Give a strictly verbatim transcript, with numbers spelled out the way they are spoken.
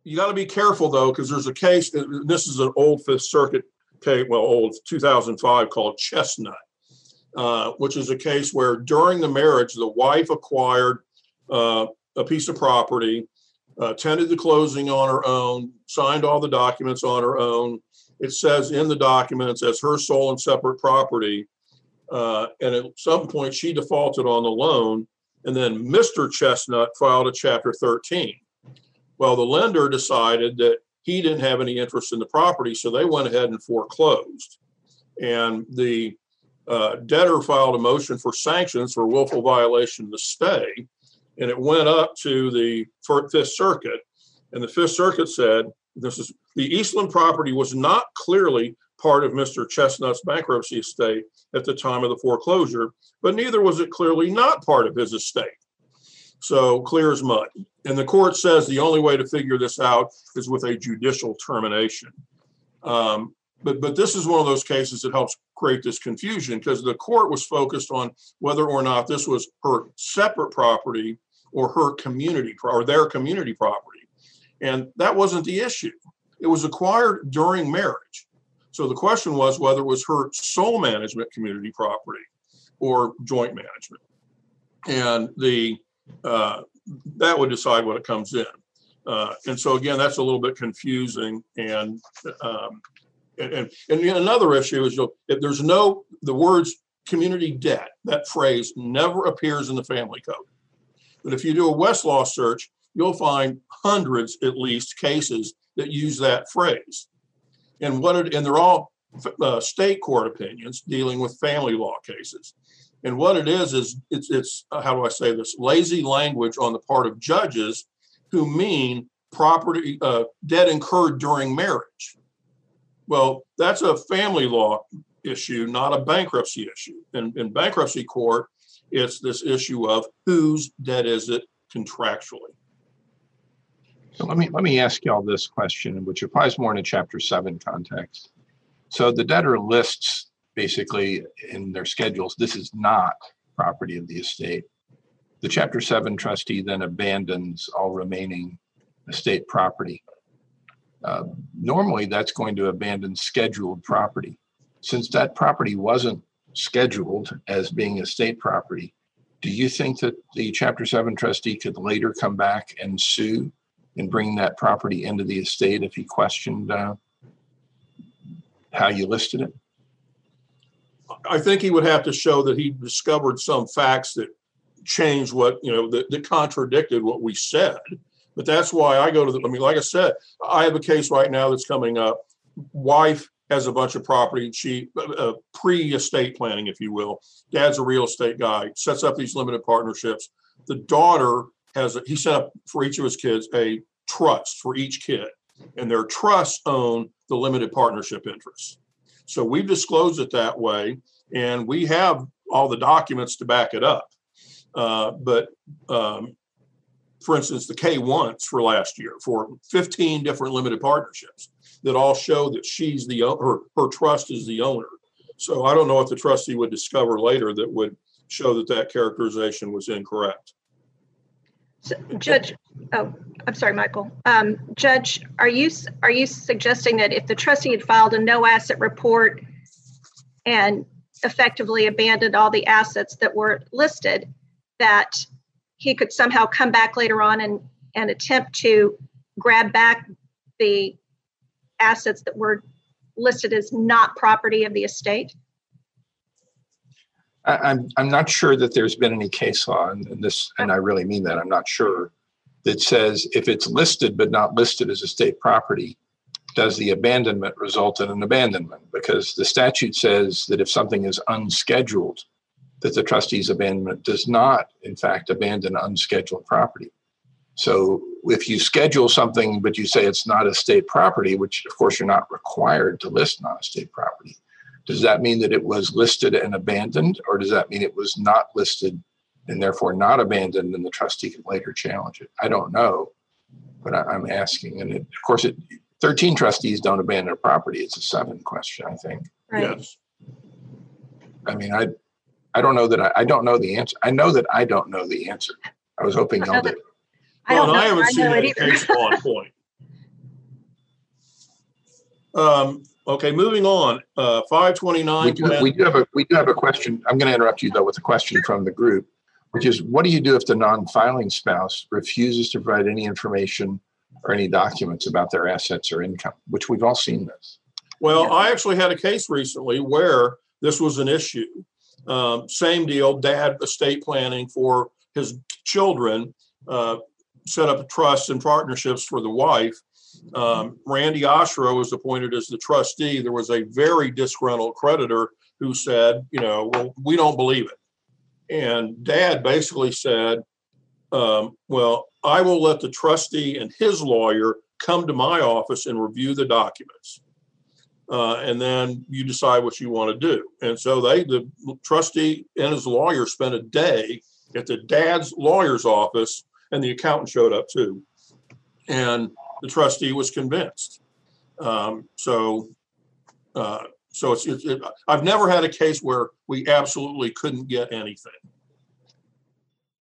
you got to be careful, though, because there's a case, this is an old Fifth Circuit case, well, old two thousand five, called Chestnut, uh, which is a case where during the marriage, the wife acquired uh, a piece of property, uh, attended the closing on her own, signed all the documents on her own. It says in the documents as her sole and separate property. Uh, and at some point, she defaulted on the loan. And then Mister Chestnut filed a Chapter thirteen. Well, the lender decided that he didn't have any interest in the property, so they went ahead and foreclosed. And the uh, debtor filed a motion for sanctions for willful violation of the stay. And it went up to the Fifth Circuit. And the Fifth Circuit said, this is the Eastland property was not clearly part of Mister Chestnut's bankruptcy estate at the time of the foreclosure, but neither was it clearly not part of his estate. So clear as mud. And the court says the only way to figure this out is with a judicial termination. Um, but, but this is one of those cases that helps create this confusion, because the court was focused on whether or not this was her separate property or her community or their community property. And that wasn't the issue. It was acquired during marriage. So the question was whether it was her sole management community property or joint management. And the uh, that would decide what it comes in. Uh, and so, again, that's a little bit confusing. And um, and, and, and another issue is, you know, if there's no, the words community debt, that phrase never appears in the family code. But if you do a Westlaw search, you'll find hundreds, at least, cases that use that phrase. And what it, and they're all uh, state court opinions dealing with family law cases. And what it is is it's it's uh, how do I say this? Lazy language on the part of judges who mean property uh, debt incurred during marriage. Well, that's a family law issue, not a bankruptcy issue. In, in bankruptcy court, it's this issue of whose debt is it contractually. So let me let me ask you all this question, which applies more in a Chapter seven context. So the debtor lists basically in their schedules, this is not property of the estate. The Chapter seven trustee then abandons all remaining estate property. Uh, normally, that's going to abandon scheduled property. Since that property wasn't scheduled as being estate property, do you think that the Chapter seven trustee could later come back and sue and bring that property into the estate if he questioned uh, how you listed it? I think he would have to show that he discovered some facts that changed what, you know, that, that contradicted what we said. But that's why I go to the, I mean, like I said, I have a case right now that's coming up. Wife has a bunch of property. She, uh, pre-estate planning, if you will. Dad's a real estate guy, sets up these limited partnerships. The daughter has, a, he set up for each of his kids a trust for each kid. And their trusts own the limited partnership interests. So we've disclosed it that way, and we have all the documents to back it up. Uh, but um, for instance, the K ones for last year for fifteen different limited partnerships that all show that she's the her her trust is the owner. So I don't know if the trustee would discover later that would show that that characterization was incorrect. So, Judge, oh, I'm sorry, Michael. Um, Judge, are you are you suggesting that if the trustee had filed a no asset report and effectively abandoned all the assets that were listed, that he could somehow come back later on and, and attempt to grab back the assets that were listed as not property of the estate? I, I'm I'm not sure that there's been any case law, and, and this, and I really mean that, I'm not sure, that says if it's listed but not listed as estate property, does the abandonment result in an abandonment? Because the statute says that if something is unscheduled, that the trustee's abandonment does not, in fact, abandon unscheduled property. So if you schedule something, but you say it's not estate property, which of course you're not required to list non-estate property, does that mean that it was listed and abandoned, or does that mean it was not listed and therefore not abandoned and the trustee can later challenge it? I don't know, but I, I'm asking. And it, of course, it, thirteen trustees don't abandon a property. It's a seven question, I think. Right. Yes. I mean, I I don't know that I, I don't know the answer. I know that I don't know the answer. I was hoping y'all did. I don't well, know. I haven't I seen know any it either. case law on point. Um, okay, moving on. Uh, five twenty-nine. We do, we do have a we do have a question. I'm going to interrupt you though with a question from the group, which is, what do you do if the non-filing spouse refuses to provide any information or any documents about their assets or income? Which we've all seen this. Well, I actually had a case recently where this was an issue. Um, same deal. Dad estate planning for his children, uh, set up trusts and partnerships for the wife. Um, Randy Oshro was appointed as the trustee. There was a very disgruntled creditor who said, you know, well, we don't believe it. And Dad basically said, um, well, I will let the trustee and his lawyer come to my office and review the documents. Uh, and then you decide what you want to do. And so they, the trustee and his lawyer, spent a day at the dad's lawyer's office, and the accountant showed up too. And the trustee was convinced. Um, so, uh, so it's, it, it, I've never had a case where we absolutely couldn't get anything.